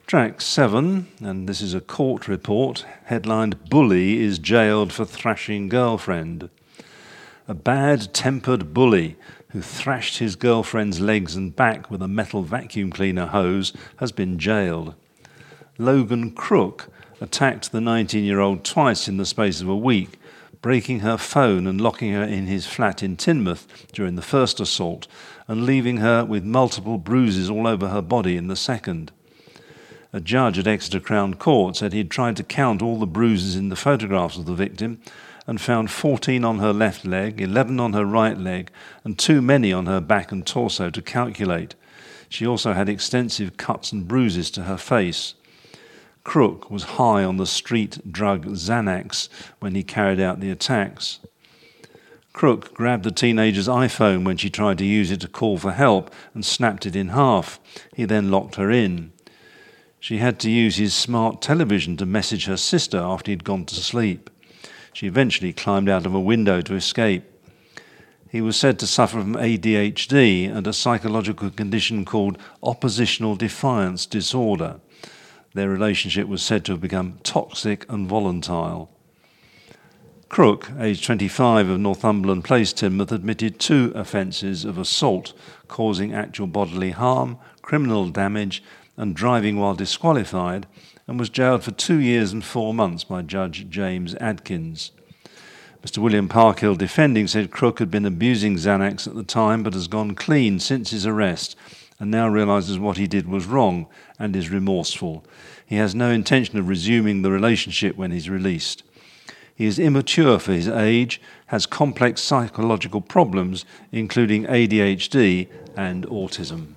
Track 7, and this is a court report, headlined "Bully is jailed for thrashing girlfriend." A bad-tempered bully who thrashed his girlfriend's legs and back with a metal vacuum cleaner hose has been jailed. Logan Crook attacked the 19-year-old twice in the space of a week, breaking her phone and locking her in his flat in Teignmouth during the first assault, and leaving her with multiple bruises all over her body in the second. A judge at Exeter Crown Court said he'd tried to count all the bruises in the photographs of the victim and found 14 on her left leg, 11 on her right leg, and too many on her back and torso to calculate. She also had extensive cuts and bruises to her face. Crook was high on the street drug Xanax when he carried out the attacks. Crook grabbed the teenager's iPhone when she tried to use it to call for help and snapped it in half. He then locked her in. She had to use his smart television to message her sister after he'd gone to sleep. She eventually climbed out of a window to escape. He was said to suffer from ADHD and a psychological condition called oppositional defiance disorder. Their relationship was said to have become toxic and volatile. Crook, aged 25 of Northumberland Place, Teignmouth, admitted 2 offences of assault, causing actual bodily harm, criminal damage, and driving while disqualified, and was jailed for 2 years and 4 months by Judge James Adkins. Mr. William Parkhill, defending, said Crook had been abusing Xanax at the time but has gone clean since his arrest and now realises what he did was wrong and is remorseful. He has no intention of resuming the relationship when he's released. He is immature for his age, has complex psychological problems, including ADHD and autism.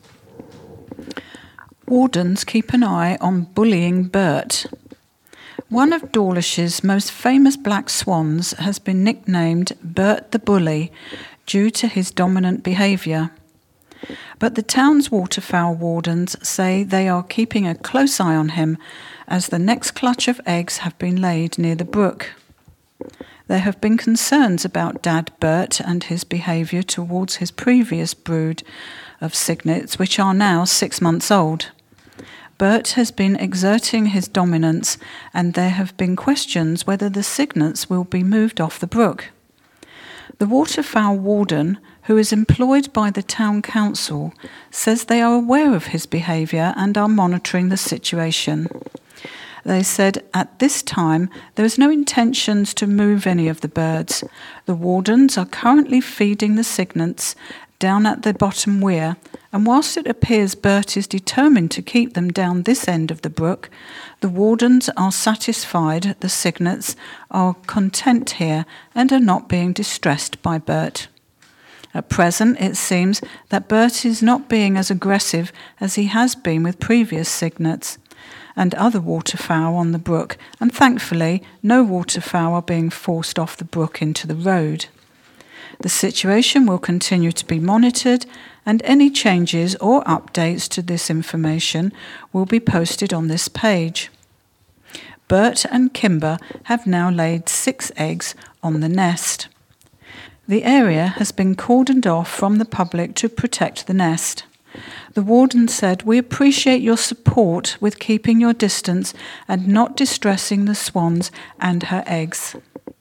Wardens keep an eye on bullying Bert. One of Dawlish's most famous black swans has been nicknamed Bert the Bully due to his dominant behaviour. But the town's waterfowl wardens say they are keeping a close eye on him as the next clutch of eggs have been laid near the brook. There have been concerns about Dad Bert and his behaviour towards his previous brood of cygnets, which are now 6 months old. Bert has been exerting his dominance, and there have been questions whether the cygnets will be moved off the brook. The waterfowl warden, who is employed by the town council, says they are aware of his behaviour and are monitoring the situation. They said at this time there is no intentions to move any of the birds. The wardens are currently feeding the cygnets down at the bottom weir, and whilst it appears Bert is determined to keep them down this end of the brook, the wardens are satisfied the cygnets are content here and are not being distressed by Bert. At present, it seems that Bert is not being as aggressive as he has been with previous cygnets and other waterfowl on the brook, and thankfully no waterfowl are being forced off the brook into the road. The situation will continue to be monitored, and any changes or updates to this information will be posted on this page. Bert and Kimber have now laid 6 eggs on the nest. The area has been cordoned off from the public to protect the nest. The warden said, "We appreciate your support with keeping your distance and not distressing the swans and her eggs."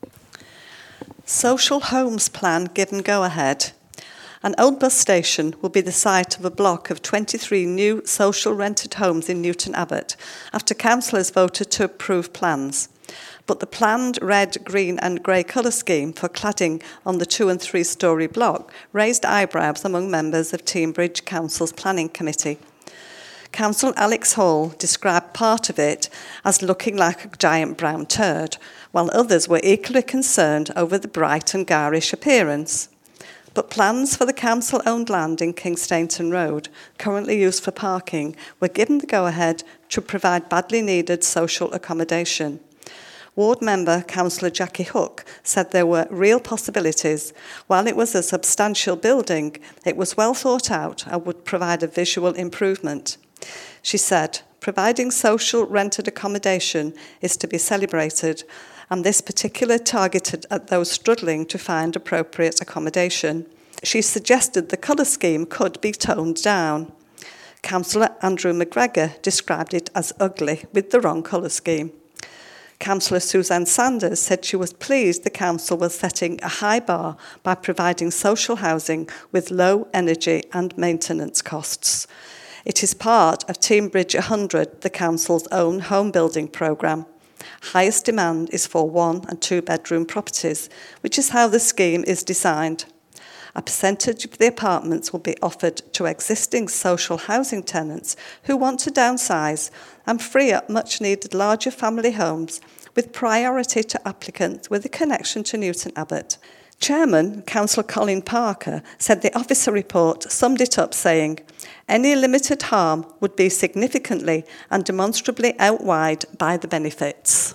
Social homes plan given go-ahead. An old bus station will be the site of a block of 23 new social rented homes in Newton Abbot after councillors voted to approve plans. But the planned red, green and grey colour scheme for cladding on the 2- and 3-storey block raised eyebrows among members of Teignbridge Council's Planning Committee. Councillor Alex Hall described part of it as looking like a giant brown turd, while others were equally concerned over the bright and garish appearance. But plans for the council-owned land in Kingstainton Road, currently used for parking, were given the go-ahead to provide badly needed social accommodation. Ward member Councillor Jackie Hook said there were real possibilities. While it was a substantial building, it was well thought out and would provide a visual improvement. She said, "Providing social rented accommodation is to be celebrated, and this particular targeted at those struggling to find appropriate accommodation." She suggested the colour scheme could be toned down. Councillor Andrew McGregor described it as ugly with the wrong colour scheme. Councillor Suzanne Sanders said she was pleased the council was setting a high bar by providing social housing with low energy and maintenance costs. It is part of Team Bridge 100, the council's own home building programme. Highest demand is for 1 and 2 bedroom properties, which is how the scheme is designed. A percentage of the apartments will be offered to existing social housing tenants who want to downsize and free up much-needed larger family homes, with priority to applicants with a connection to Newton Abbot. Chairman, Councillor Colin Parker, said the officer report summed it up saying, "Any limited harm would be significantly and demonstrably outweighed by the benefits."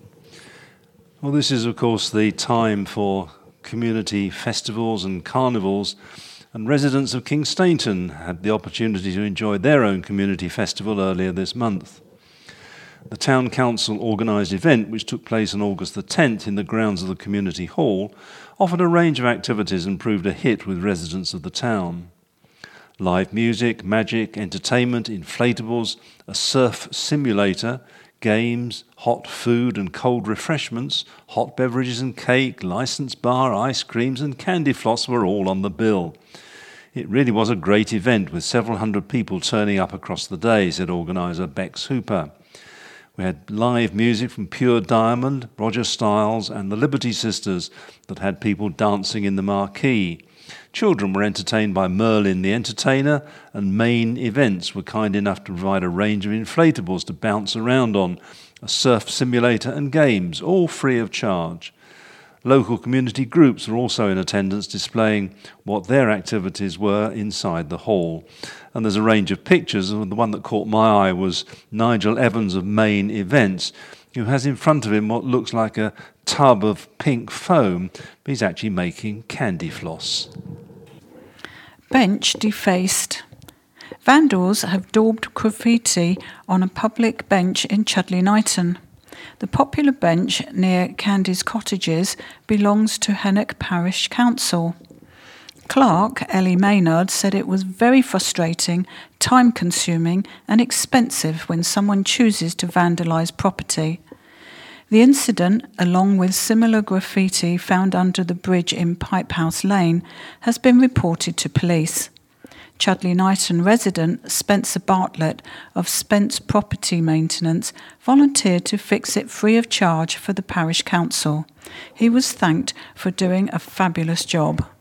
Well, this is, of course, the time for community festivals and carnivals, and residents of King Stainton had the opportunity to enjoy their own community festival earlier this month. The Town Council organised event, which took place on August the 10th in the grounds of the Community Hall, offered a range of activities and proved a hit with residents of the town. Live music, magic, entertainment, inflatables, a surf simulator, games, hot food and cold refreshments, hot beverages and cake, licensed bar, ice creams and candy floss were all on the bill. It really was a great event with several hundred people turning up across the day, said organiser Bex Hooper. We had live music from Pure Diamond, Roger Stiles and the Liberty Sisters that had people dancing in the marquee. Children were entertained by Merlin the Entertainer, and Main Events were kind enough to provide a range of inflatables to bounce around on, a surf simulator and games, all free of charge. Local community groups were also in attendance displaying what their activities were inside the hall. And there's a range of pictures, and the one that caught my eye was Nigel Evans of Main Events, who has in front of him what looks like a tub of pink foam, but he's actually making candy floss. Bench defaced. Vandals have daubed graffiti on a public bench in Chudley Knighton. The popular bench near Candy's Cottages belongs to Hennock Parish Council. Clerk Ellie Maynard said it was very frustrating, time-consuming and expensive when someone chooses to vandalise property. The incident, along with similar graffiti found under the bridge in Pipehouse Lane, has been reported to police. Chudley Knighton resident Spencer Bartlett of Spence Property Maintenance volunteered to fix it free of charge for the parish council. He was thanked for doing a fabulous job.